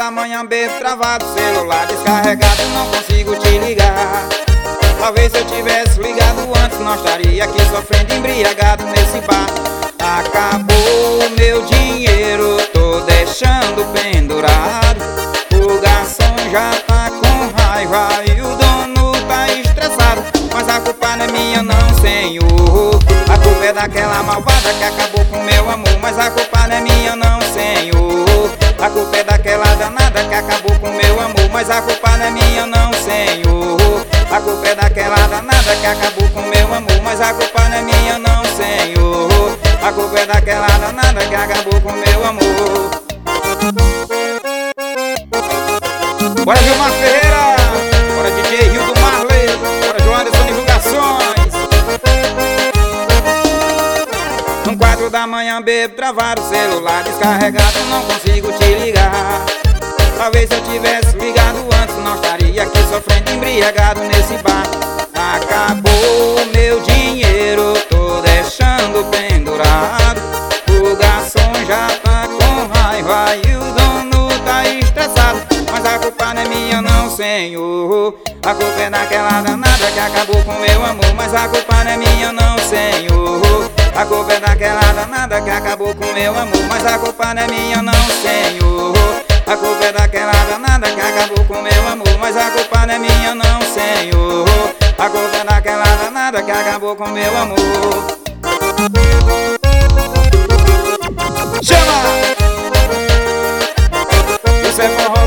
da manhã bebo travado, celular descarregado, não consigo te ligar. Talvez se eu tivesse ligado antes, não estaria aqui sofrendo embriagado nesse bar. Acabou o meu dinheiro, tô deixando pendurado. O garçom já tá com raiva e o dono tá estressado. Mas a culpa não é minha não, senhor. A culpa é daquela malvada que acabou com meu amor. Mas a culpa não é minha não, senhor. A culpa é daquela danada que acabou com meu amor. Mas a culpa não é minha não, senhor. A culpa é daquela danada que acabou com meu amor. Mas a culpa não é minha não, senhor. A culpa é daquela danada que acabou com meu amor. Bora Gilmar Ferreira, bora DJ Rio do Marley, bora Joanderson Divulgações. No 4 da manhã bebo travado, celular descarregado, não consigo te ligar. Talvez se eu tivesse ligado antes, não estaria aqui sofrendo embriagado nesse bar. Acabou o meu dinheiro, tô deixando pendurado. O garçom já tá com raiva e o dono tá estressado. Mas a culpa não é minha não, senhor. A culpa é daquela danada que acabou com meu amor. Mas a culpa não é minha não, senhor. A culpa é daquela danada que acabou com meu amor. Mas a culpa não é minha não, senhor. A culpa é daquela danada que acabou com meu amor. Mas a culpa não é minha não, senhor. A culpa é daquela danada que acabou com meu amor. Chama! Isso é forró.